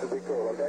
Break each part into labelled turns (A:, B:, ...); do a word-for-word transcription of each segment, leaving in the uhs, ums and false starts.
A: to be cool, okay?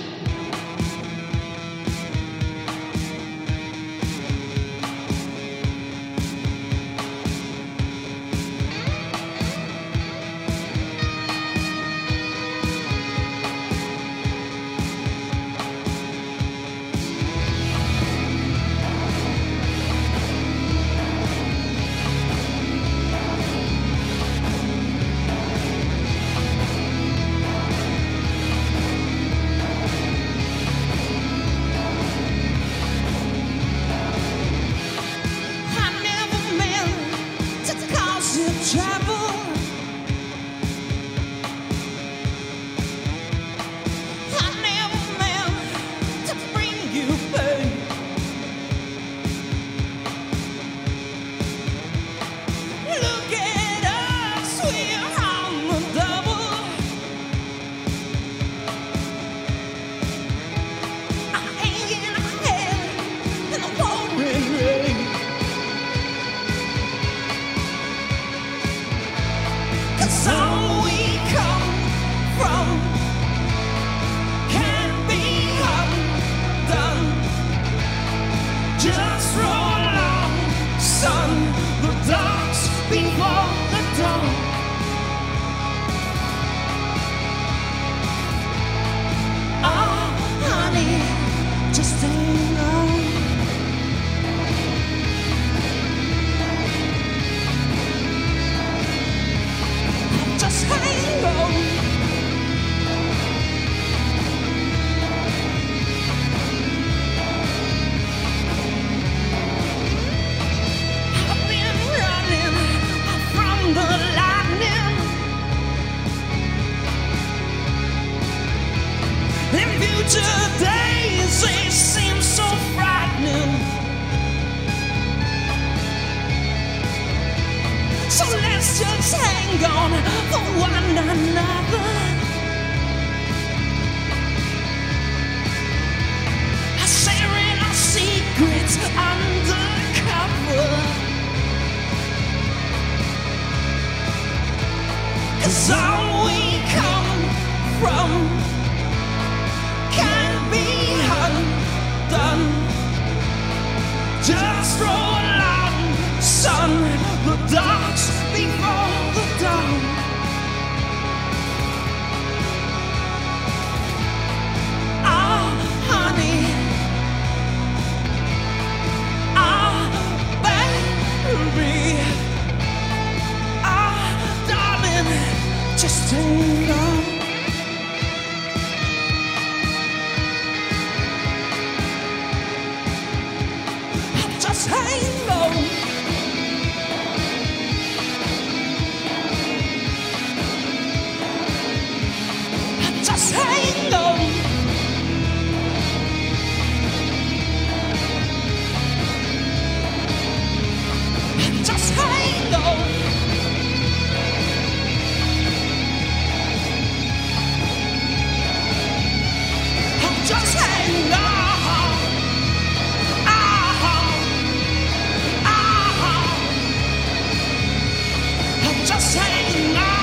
B: Days, they seem so frightening. So let's just hang on for one another. Sharing our secrets undercover. 'Cause all we come from can't be undone. Just roll on, son, the dark's before the dawn. Ah, honey, ah, baby, ah, darling, just hang on. Just hang on. Just hang on. Just hang on. Just hang on. Just hang on.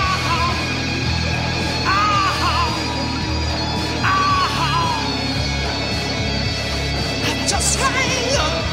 B: Ah, ah, just hang on.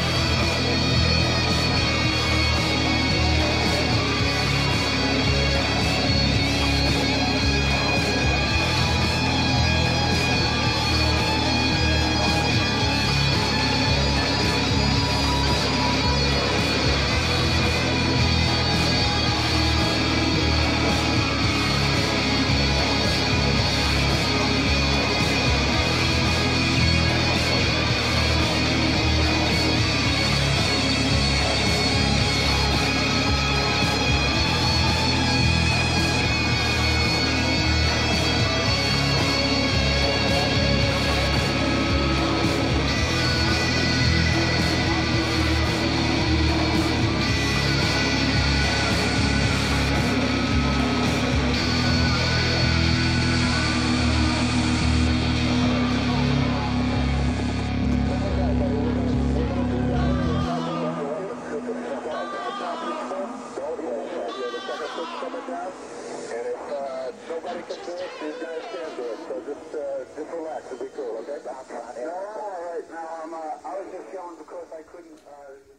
B: And if uh, nobody can do it, these guys can do it. So just
A: just, uh, just relax. It'll be cool, okay?
C: I'm trying.
A: No, all right. Now, I'm, uh, I was just yelling because I couldn't, uh,